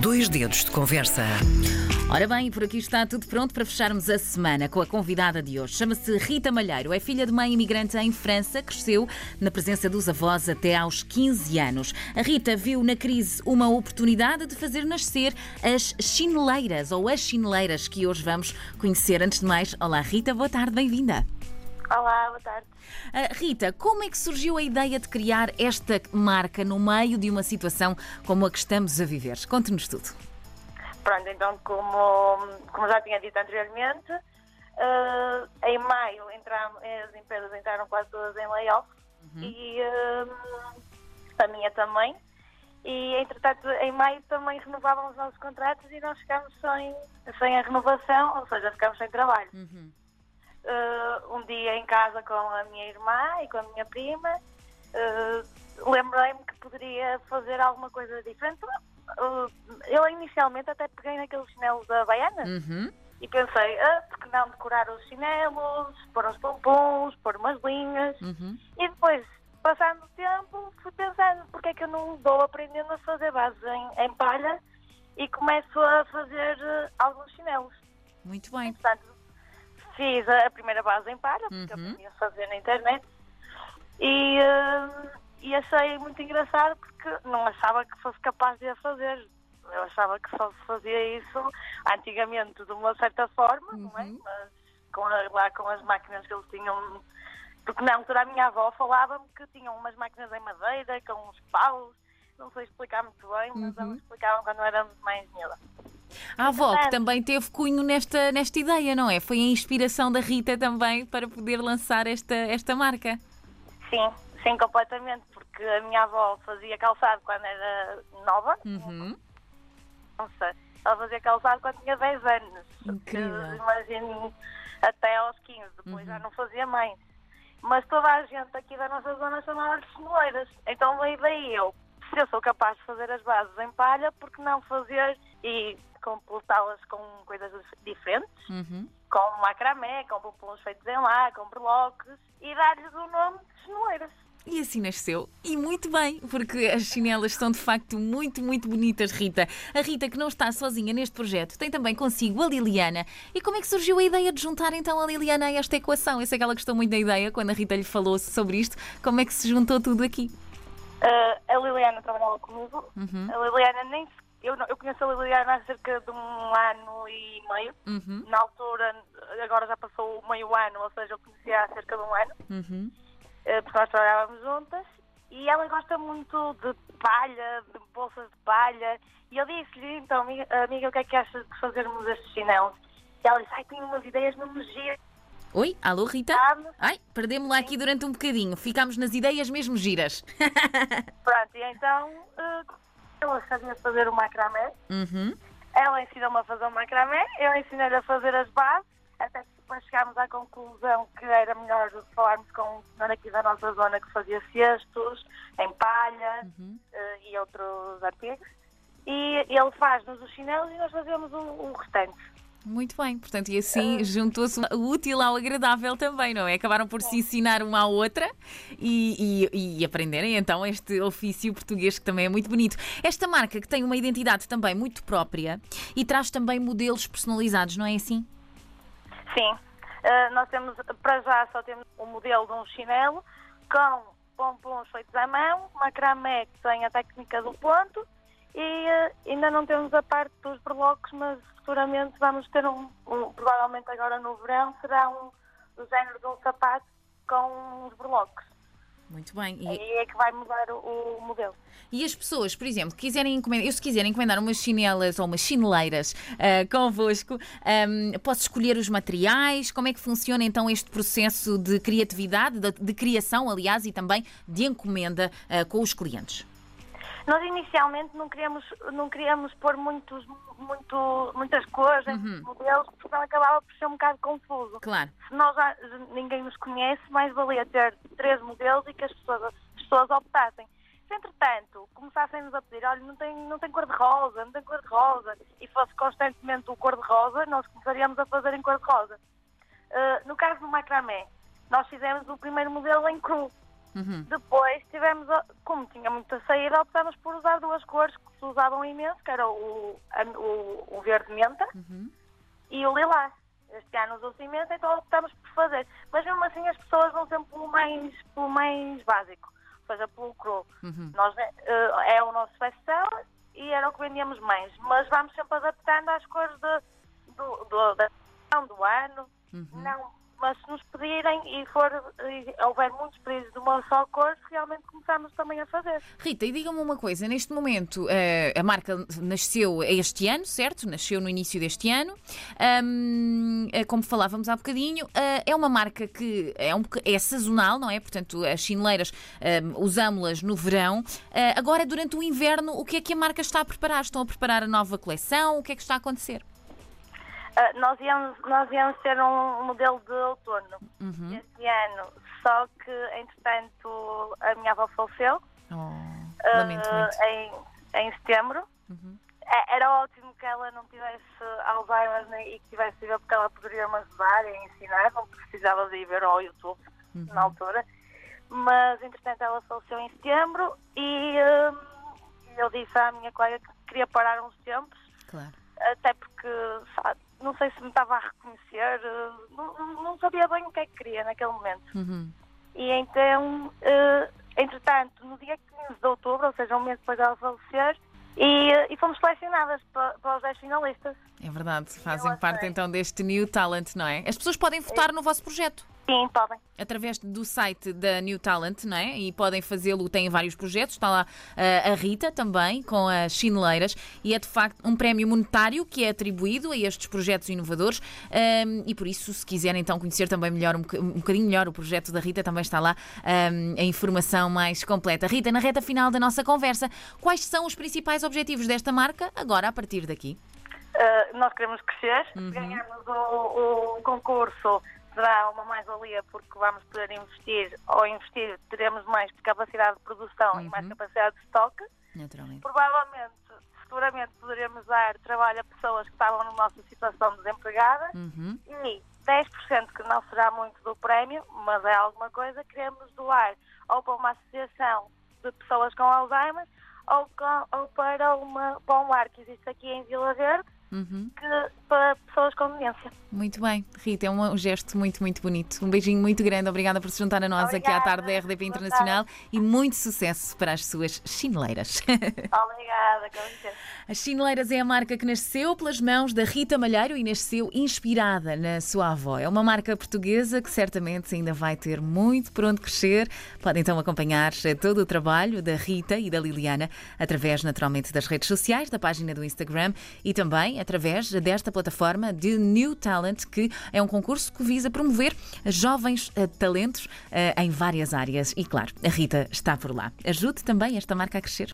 Dois dedos de conversa. Ora bem, por aqui está tudo pronto para fecharmos a semana com a convidada de hoje. Chama-se Rita Malheiro, é filha de mãe imigrante em França, cresceu na presença dos avós até aos 15 anos. A Rita viu na crise uma oportunidade de fazer nascer as chineleiras, ou as chineleiras, que hoje vamos conhecer. Antes de mais, olá Rita, boa tarde, bem-vinda. Olá, boa tarde. Rita, como é que surgiu a ideia de criar esta marca no meio de uma situação como a que estamos a viver? Conte-nos tudo. Pronto, então, como já tinha dito anteriormente, em maio as empresas entraram quase todas em layoff e a minha também. E, entretanto, em maio também renovavam os nossos contratos e nós ficámos sem a renovação, ou seja, ficámos sem trabalho. Um dia em casa com a minha irmã e com a minha prima, lembrei-me que poderia fazer alguma coisa diferente. Eu inicialmente até peguei naqueles chinelos da Havaianas e pensei, por que não decorar os chinelos, pôr uns pompons, pôr umas linhas. E depois, passando o tempo, fui pensando, porque é que eu não vou aprendendo a fazer bases em palha e começo a fazer alguns chinelos. Muito bem. Portanto, fiz a primeira base em palha, porque aprendi a fazer na internet e achei muito engraçado porque não achava que fosse capaz de a fazer. Eu achava que só se fazia isso antigamente de uma certa forma, não é? Mas lá com as máquinas que eles tinham, porque na altura a minha avó falava-me que tinham umas máquinas em madeira, com uns paus, não sei explicar muito bem, mas elas explicavam quando eu era mais miúda. A avó que também teve cunho nesta ideia, não é? Foi a inspiração da Rita também para poder lançar esta marca. Sim, completamente, porque a minha avó fazia calçado quando era nova. Não sei, ela fazia calçado quando tinha 10 anos. Incrível. Imagino até aos 15, depois já não fazia mais. Mas toda a gente aqui da nossa zona chamava-lhe chineleiras. Então veio daí se eu sou capaz de fazer as bases em palha, porque não fazer e completá-las com coisas diferentes, com macramé, com pompons feitos em lá, com berloques, e dar-lhes o nome de chineleiras. E assim nasceu. E muito bem, porque as chinelas são de facto muito, muito bonitas, Rita. A Rita, que não está sozinha neste projeto, tem também consigo a Liliana. E como é que surgiu a ideia de juntar então a Liliana a esta equação? Eu sei que ela gostou muito da ideia quando a Rita lhe falou sobre isto. Como é que se juntou tudo aqui? A Liliana trabalhava comigo. A Liliana eu conheço a Liliana há cerca de 1 ano e meio. Na altura, agora já passou meio ano, ou seja, eu conhecia há cerca de 1 ano. Porque nós trabalhávamos juntas. E ela gosta muito de palha, de bolsas de palha. E eu disse-lhe, então, amiga, o que é que achas de fazermos estes chinelos? E ela disse, tenho umas ideias mesmo giras. Oi, alô Rita? Ai, perdemos-la aqui durante um bocadinho. Ficámos nas ideias mesmo giras. Pronto, e então ela sabia fazer o macramé. Ela ensinou-me a fazer o macramé, eu ensinei-lhe a fazer as bases, até que depois chegámos à conclusão que era melhor falarmos com um senhor aqui da nossa zona que fazia cestos, em palha e outros artigos. E ele faz-nos os chinelos e nós fazemos o restante. Muito bem, portanto, e assim juntou-se o útil ao agradável também, não é? Acabaram por se ensinar uma à outra e aprenderem então este ofício português que também é muito bonito. Esta marca que tem uma identidade também muito própria e traz também modelos personalizados, não é assim? Sim, nós temos, para já só temos um modelo de um chinelo com pompons feitos à mão, macramé que tem a técnica do ponto e ainda não temos a parte dos berloques, mas futuramente vamos ter provavelmente agora no verão, será do género de um sapato com uns berloques. Muito bem. E aí é que vai mudar o modelo. E as pessoas, por exemplo, que quiserem encomendar, se quiserem encomendar umas chinelas ou umas chineleiras convosco, posso escolher os materiais? Como é que funciona então este processo de criatividade, de criação, aliás, e também de encomenda com os clientes? Nós inicialmente não queríamos pôr muitas cores em modelos, porque senão acabava por ser um bocado confuso. Claro. Se ninguém nos conhece, mais valia ter 3 modelos e que as pessoas optassem. Se, entretanto, começassem-nos a pedir, olha, não tem cor-de-rosa, e fosse constantemente o cor-de-rosa, nós começaríamos a fazer em cor-de-rosa. No caso do macramé, nós fizemos o primeiro modelo em cru. Depois tivemos, como tinha muita saída, optámos por usar duas cores que se usavam imenso, que era o verde menta e o lilás. Este ano usou-se imenso, então optámos por fazer. Mas mesmo assim as pessoas vão sempre pelo mais básico, ou seja, pelo cru. Nós, é o nosso best-seller e era o que vendíamos mais. Mas vamos sempre adaptando às cores do ano. Não, mas se nos pedirem e houver muitos pedidos de uma só cor, realmente começamos também a fazer. Rita, e diga-me uma coisa, neste momento a marca nasceu este ano, certo? Nasceu no início deste ano. Como falávamos há bocadinho, é uma marca que é sazonal, não é? Portanto, as chineleiras usámo-las no verão. Agora, durante o inverno, o que é que a marca está a preparar? Estão a preparar a nova coleção? O que é que está a acontecer? Nós íamos ter um modelo de outono este ano, só que, entretanto, a minha avó faleceu lamento muito. em setembro. Era ótimo que ela não tivesse Alzheimer e que tivesse viva, porque ela poderia me ajudar a ensinar, não precisava de ir ver ao YouTube na altura. Mas, entretanto, ela faleceu em setembro e eu disse à minha colega que queria parar uns tempos. Claro. Até porque, sabe, não sei se me estava a reconhecer, não sabia bem o que é que queria naquele momento. E então, entretanto, no dia 15 de outubro, ou seja, um mês depois dela falecer, e fomos selecionadas para os 10 finalistas. É verdade, fazem parte então deste New Talent, não é? As pessoas podem votar no vosso projeto. Sim, podem. Através do site da New Talent, não é? E podem fazê-lo, têm vários projetos, está lá a Rita também, com as chineleiras, e é de facto um prémio monetário que é atribuído a estes projetos inovadores, e por isso, se quiserem então conhecer também melhor, um bocadinho melhor o projeto da Rita, também está lá a informação mais completa. Rita, na reta final da nossa conversa, quais são os principais objetivos desta marca, agora a partir daqui? Nós queremos crescer, se ganharmos o concurso, será uma mais-valia porque vamos poder investir, ou investir, teremos mais capacidade de produção e mais capacidade de estoque. Naturalmente. Provavelmente, futuramente, poderemos dar trabalho a pessoas que estavam na nossa situação desempregada e 10%, que não será muito do prémio, mas é alguma coisa, queremos doar ou para uma associação de pessoas com Alzheimer ou para um lar que existe aqui em Vila Verde, para pessoas com demência. Muito bem, Rita, é um gesto muito, muito bonito. Um beijinho muito grande, obrigada por se juntar a nós. Obrigada. Aqui à tarde da RDP Internacional e muito sucesso para as suas chineleiras. Obrigada, com licença. As chineleiras é a marca que nasceu pelas mãos da Rita Malheiro e nasceu inspirada na sua avó. É uma marca portuguesa que certamente ainda vai ter muito por onde crescer. Podem então acompanhar todo o trabalho da Rita e da Liliana através, naturalmente, das redes sociais, da página do Instagram e também através desta plataforma de New Talent, que é um concurso que visa promover jovens talentos em várias áreas. E, claro, a Rita está por lá. Ajude também esta marca a crescer.